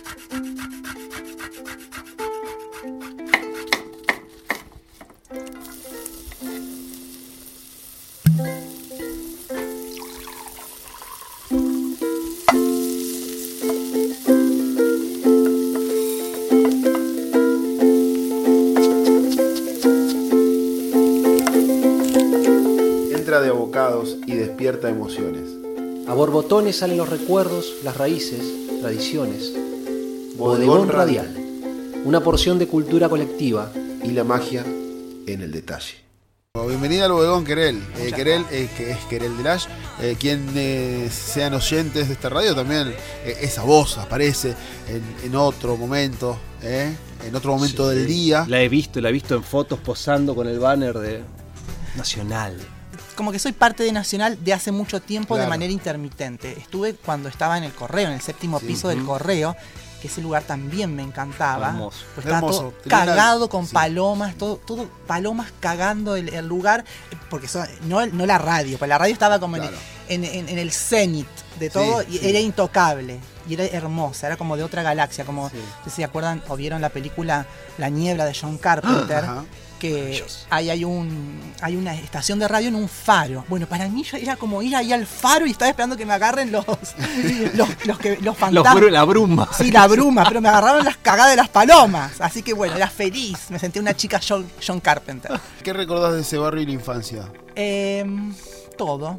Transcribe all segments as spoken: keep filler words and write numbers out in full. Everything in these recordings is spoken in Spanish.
De abocados y despierta emociones. A borbotones salen los recuerdos, las raíces, tradiciones. Bodegón, Bodegón Radial. Una porción de cultura colectiva y la magia en el detalle. Bienvenida al Bodegón, Querel. Eh, Querel, eh, que es Querel Delage. Eh, quienes eh, sean oyentes de esta radio, también eh, esa voz aparece en, en otro momento, eh, en otro momento sí, del día. La he visto, la he visto en fotos posando con el banner de Nacional. Como que soy parte de Nacional de hace mucho tiempo, claro, de manera intermitente. Estuve cuando estaba en el Correo, en el séptimo sí, piso uh-huh. del Correo, que ese lugar también me encantaba. Hermoso. Pues estaba Hermoso. todo Tenía cagado la... con sí. palomas, todo, todo palomas cagando el, el lugar, porque son, no, no la radio, pues la radio estaba como claro. en, en, en el cenit de todo, sí, y sí. era intocable. Y era hermosa, era como de otra galaxia, como, sí. si se acuerdan o vieron la película La Niebla de John Carpenter, uh-huh. que ahí hay un hay una estación de radio en un faro. Bueno, para mí era como ir ahí al faro y estaba esperando que me agarren los los, los, que, los fantasmas. Los, la bruma. Sí, la bruma, pero me agarraron las cagadas de las palomas. Así que bueno, era feliz. Me sentí una chica John, John Carpenter. ¿Qué recordás de ese barrio y la infancia? Eh, todo.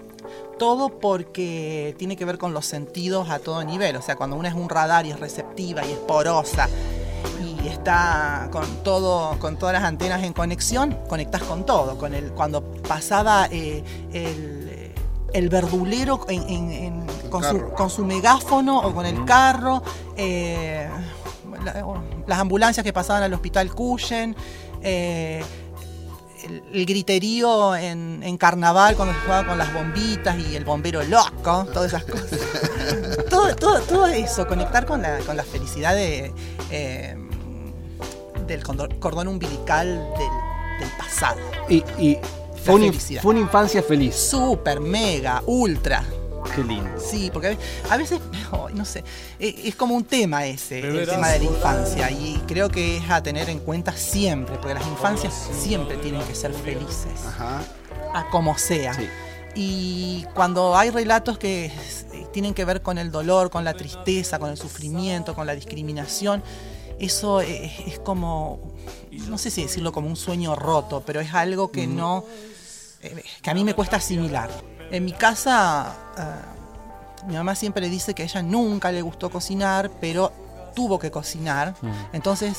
Todo porque tiene que ver con los sentidos a todo nivel. O sea, cuando una es un radar y es receptiva y es porosa y está con todo, con todas las antenas en conexión, conectás con todo. Con el, cuando pasaba eh, el, el verdulero en, en, en, con, su, con su megáfono o con el carro, eh, la, las ambulancias que pasaban al hospital Cuyen, eh, el, el griterío en, en carnaval cuando se jugaba con las bombitas y el bombero loco, todas esas cosas. todo, todo, todo eso, conectar con la, con la felicidad de... Eh, del cordón umbilical del, del pasado. Y, y fue, una, fue una infancia feliz. Súper, mega, ultra. Qué lindo. Sí, porque a veces, oh, no sé, es como un tema ese, el tema de la infancia. Y creo que es a tener en cuenta siempre, porque las infancias siempre tienen que ser felices. Ajá. A como sea. Sí. Y cuando hay relatos que tienen que ver con el dolor, con la tristeza, con el sufrimiento, con la discriminación, eso es, es como, no sé si decirlo como un sueño roto, pero es algo que no, eh, que a mí me cuesta asimilar. En mi casa, uh, mi mamá siempre dice que a ella nunca le gustó cocinar, pero tuvo que cocinar. Mm. Entonces,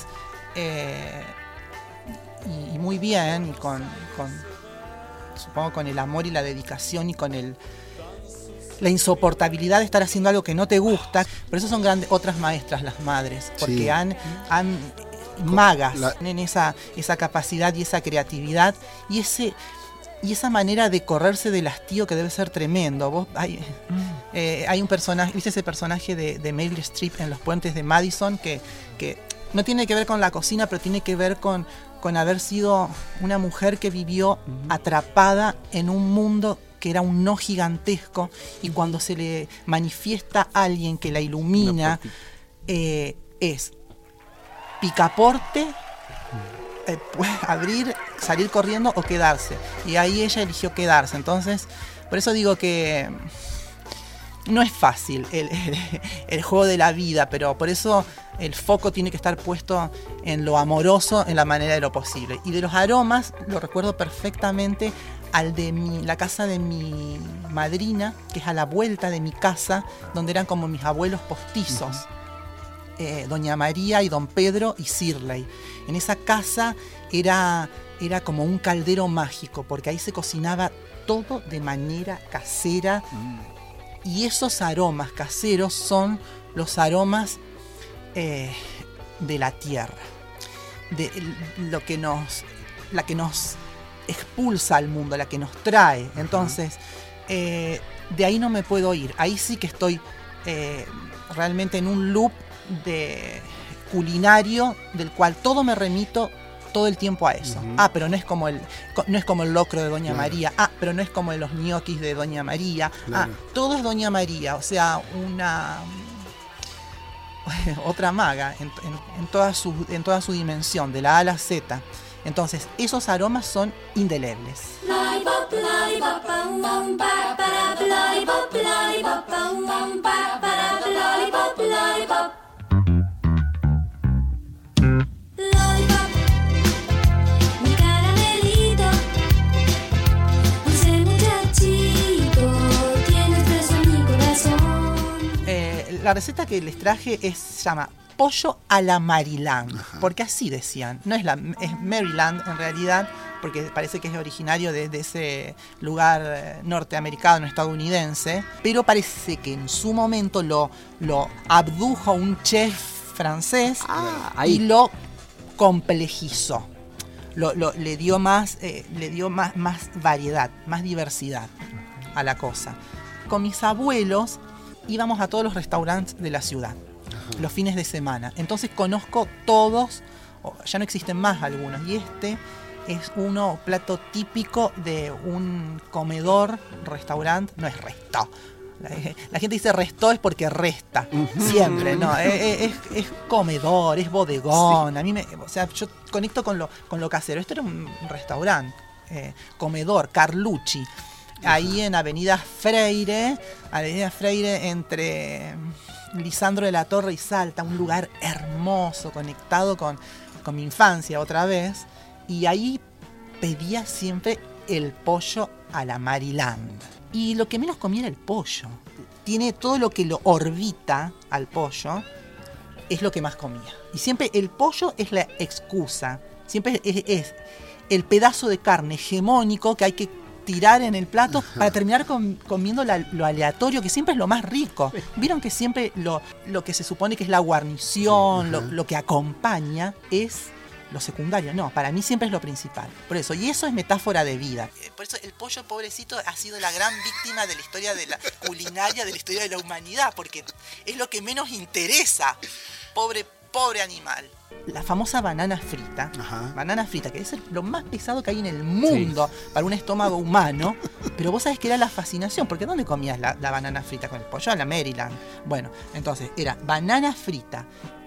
eh, y, y muy bien, y con, con, supongo con el amor y la dedicación y con el... la insoportabilidad de estar haciendo algo que no te gusta. Por eso son grandes otras maestras las madres, porque sí. han, han magas la... en esa, esa capacidad y esa creatividad y ese y esa manera de correrse del hastío que debe ser tremendo. Vos hay, mm. eh, hay un personaje, ¿viste ese personaje de, de Meryl Streep en Los Puentes de Madison que, que no tiene que ver con la cocina, pero tiene que ver con, con haber sido una mujer que vivió mm. atrapada en un mundo que era un no gigantesco, y cuando se le manifiesta a alguien que la ilumina, eh, es picaporte, eh, abrir, salir corriendo o quedarse. Y ahí ella eligió quedarse. Entonces, por eso digo que no es fácil el, el, el juego de la vida, pero por eso el foco tiene que estar puesto en lo amoroso, en la manera de lo posible. Y de los aromas, lo recuerdo perfectamente al de mi, la casa de mi madrina, que es a la vuelta de mi casa, donde eran como mis abuelos postizos, uh-huh. eh, doña María y don Pedro y Shirley. En esa casa era, era como un caldero mágico, porque ahí se cocinaba todo de manera casera, mm. y esos aromas caseros son los aromas eh, de la tierra, de lo que nos, la que nos expulsa al mundo, la que nos trae. Entonces, eh, de ahí no me puedo ir. Ahí sí que estoy eh, realmente en un loop de culinario del cual todo me remito todo el tiempo a eso. Uh-huh. Ah, pero no es como el no es como el locro de Doña claro. María. Ah, pero no es como los ñoquis de Doña María. Claro. Ah, todo es Doña María. O sea, una otra maga en, en, en, toda su, en toda su dimensión, de la A a la Z. Entonces, esos aromas son indelebles. Eh, la receta que les traje es, se llama pollo a la Maryland, ajá, porque así decían, no es la es Maryland en realidad, porque parece que es originario de, de ese lugar norteamericano, estadounidense, pero parece que en su momento lo, lo abdujo un chef francés, ah, y lo complejizó, lo, lo, le dio más, eh, le dio más, más variedad, más diversidad a la cosa. Con mis abuelos íbamos a todos los restaurantes de la ciudad los fines de semana, entonces conozco todos, ya no existen más algunos, y este es uno plato típico de un comedor, restaurante, no es resto. La, la gente dice resto es porque resta, siempre, no, es, es, es comedor, es bodegón, sí. A mí me, o sea, yo conecto con lo, con lo casero. Esto era un restaurante, eh, comedor, Carlucci, ahí en Avenida Freire, Avenida Freire entre Lisandro de la Torre y Salta, un lugar hermoso, conectado con, con mi infancia otra vez, y ahí pedía siempre el pollo a la Maryland. Y lo que menos comía era el pollo. Tiene todo lo que lo orbita al pollo, es lo que más comía. Y siempre el pollo es la excusa, siempre es, es el pedazo de carne hegemónico que hay que tirar en el plato, ajá, para terminar com, comiendo la, lo aleatorio, que siempre es lo más rico. Vieron que siempre lo, lo que se supone que es la guarnición, lo, lo que acompaña, es lo secundario. No, para mí siempre es lo principal. Por eso, y eso es metáfora de vida. Por eso el pollo, pobrecito, ha sido la gran víctima de la historia de la culinaria, de la historia de la humanidad, porque es lo que menos interesa. Pobre, pobre animal. La famosa banana frita, ajá, banana frita, que es lo más pesado que hay en el mundo, sí, para un estómago humano, pero vos sabés que era la fascinación, porque ¿dónde comías la, la banana frita con el pollo? A la Maryland. Bueno, entonces era banana frita,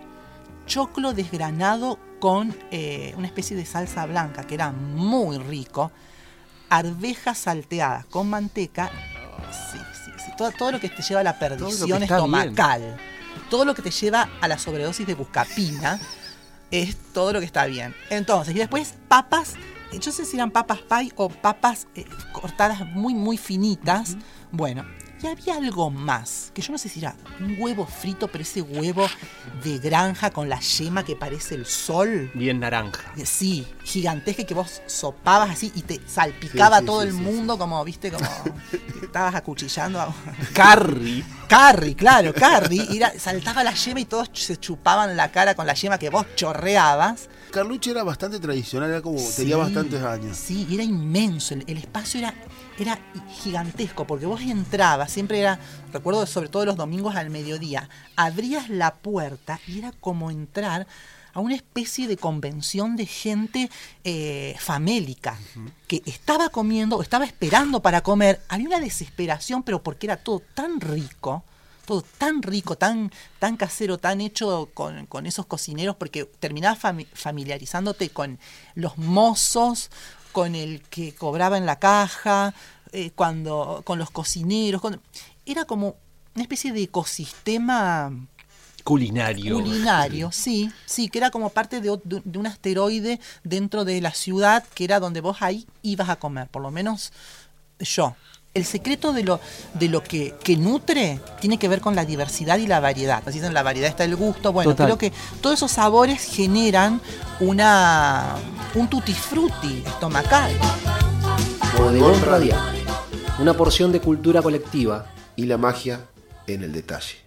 choclo desgranado con eh, una especie de salsa blanca, que era muy rico, arvejas salteadas con manteca, sí, sí, sí, todo, todo lo que te lleva a la perdición estomacal, bien, todo lo que te lleva a la sobredosis de buscapina, es todo lo que está bien. Entonces, y después papas, yo no sé si eran papas pie o papas eh, cortadas muy, muy finitas. Uh-huh. Bueno, y había algo más, que yo no sé si era un huevo frito, pero ese huevo de granja con la yema que parece el sol. Bien naranja. Sí, gigantesca, que vos sopabas así y te salpicaba, sí, sí, todo sí, el sí, mundo, sí, como, viste, como que estabas acuchillando. A... Curry. Curry, claro, curry. Y era, saltaba la yema y todos se chupaban la cara con la yema que vos chorreabas. Carlucci era bastante tradicional, era como, sí, tenía bastantes años. Sí, era inmenso, el, el espacio era... Era gigantesco, porque vos entrabas, siempre era, recuerdo sobre todo los domingos al mediodía, abrías la puerta y era como entrar a una especie de convención de gente eh, famélica, uh-huh, que estaba comiendo o estaba esperando para comer. Había una desesperación, pero porque era todo tan rico, todo tan rico, tan, tan casero, tan hecho con, con esos cocineros, porque terminabas fami- familiarizándote con los mozos, con el que cobraba en la caja, eh, cuando con los cocineros. Con... Era como una especie de ecosistema culinario. Culinario, sí, sí, que era como parte de, de, de un asteroide dentro de la ciudad, que era donde vos ahí ibas a comer, por lo menos yo. El secreto de lo, de lo que, que nutre tiene que ver con la diversidad y la variedad. Así en la variedad está el gusto. Bueno, total, creo que todos esos sabores generan una un tutti frutti estomacal. Bodegón Radial. Una porción de cultura colectiva y la magia en el detalle.